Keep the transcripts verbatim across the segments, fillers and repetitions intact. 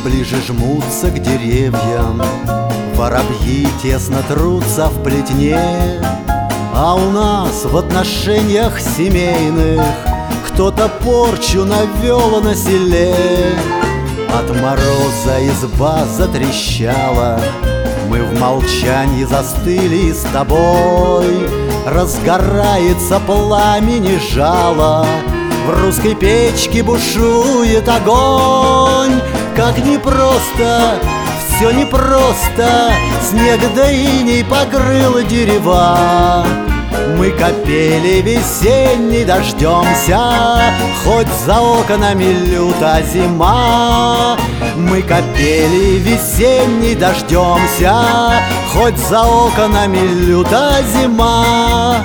ближе жмутся к деревьям, воробьи тесно трутся в плетне. А у нас в отношениях семейных кто-то порчу навел на селе. От мороза изба затрещала, мы в молчании застыли с тобой. Разгорается пламени жало, в русской печке бушует огонь. Как непросто, все непросто, снег да иней покрыл дерева. Мы капели весенней дождемся, хоть за окнами люта зима. Мы капели весенней дождемся, хоть за окнами люта зима.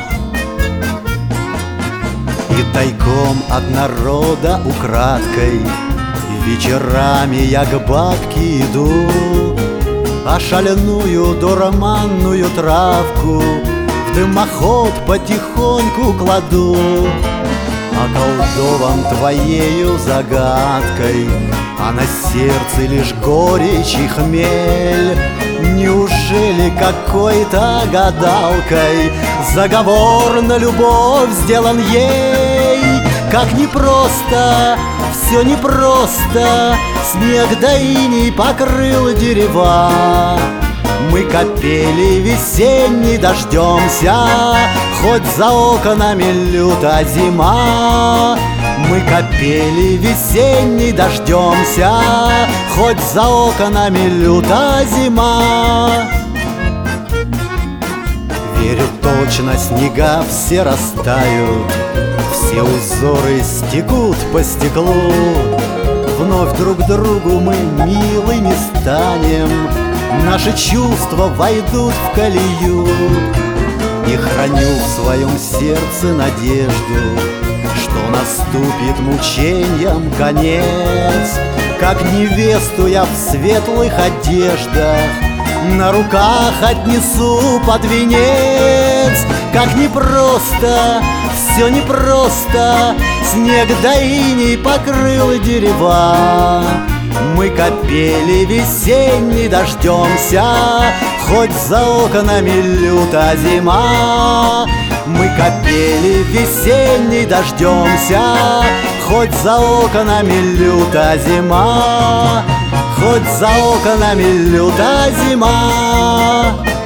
И тайком от народа украдкой вечерами я к бабке иду, а шальную дуроманную травку в дымоход потихоньку кладу. Околдован твоею загадкой, а на сердце лишь горечь и хмель. Неужели какой-то гадалкой заговор на любовь сделан ей? Как непросто, все непросто, снег да иней покрыл дерева. Мы капели весенней дождемся, хоть за окнами люта зима. Мы капели весенней дождемся, хоть за окнами люта зима. Верю точно, снега все растают, все узоры стекут по стеклу. Вновь друг другу мы милыми станем, наши чувства войдут в колею. И храню в своем сердце надежду, что наступит мученьям конец. Как невесту я в светлых одеждах на руках отнесу под венец. Как непросто, все непросто, снег да иней покрыл дерева. Мы капели весенней дождемся, хоть за окнами люта зима. Мы капели весенней дождемся, хоть за окнами люта зима. Хоть за окнами люта зима.